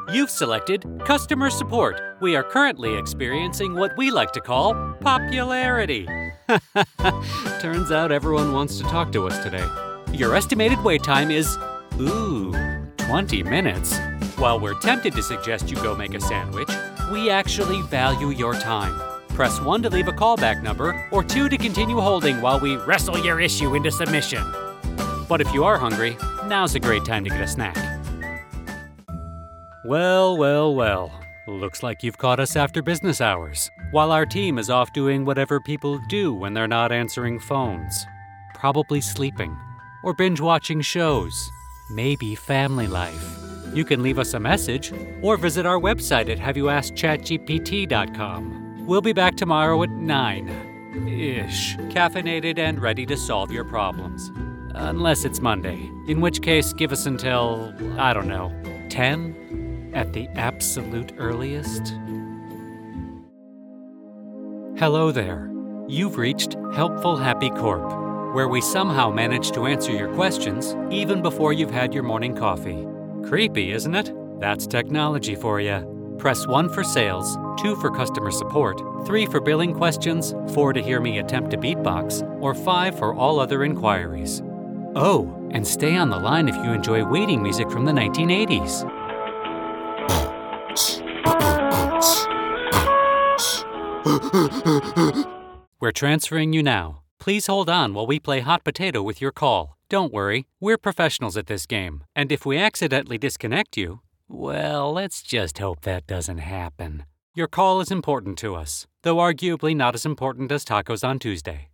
You've selected Customer Support. We are currently experiencing what we like to call popularity. Turns out everyone wants to talk to us today. Your estimated wait time is, 20 minutes. While we're tempted to suggest you go make a sandwich, we actually value your time. Press 1 to leave a callback number, or 2 to continue holding while we wrestle your issue into submission. But if you are hungry, now's a great time to get a snack. Well. Looks like you've caught us after business hours, while our team is off doing whatever people do when they're not answering phones. Probably sleeping, or binge-watching shows, maybe family life. You can leave us a message, or visit our website at haveyouaskchatgpt.com. We'll be back tomorrow at 9-ish, caffeinated and ready to solve your problems. Unless it's Monday, in which case give us until, 10? At the absolute earliest? Hello there. You've reached Helpful Happy Corp, where we somehow manage to answer your questions even before you've had your morning coffee. Creepy, isn't it? That's technology for you. Press 1 for sales, 2 for customer support, 3 for billing questions, 4 to hear me attempt to beatbox, or 5 for all other inquiries. Oh, and stay on the line if you enjoy waiting music from the 1980s. We're transferring you now. Please hold on while we play hot potato with your call. Don't worry, we're professionals at this game. And if we accidentally disconnect you, well, let's just hope that doesn't happen. Your call is important to us, though arguably not as important as tacos on Tuesday.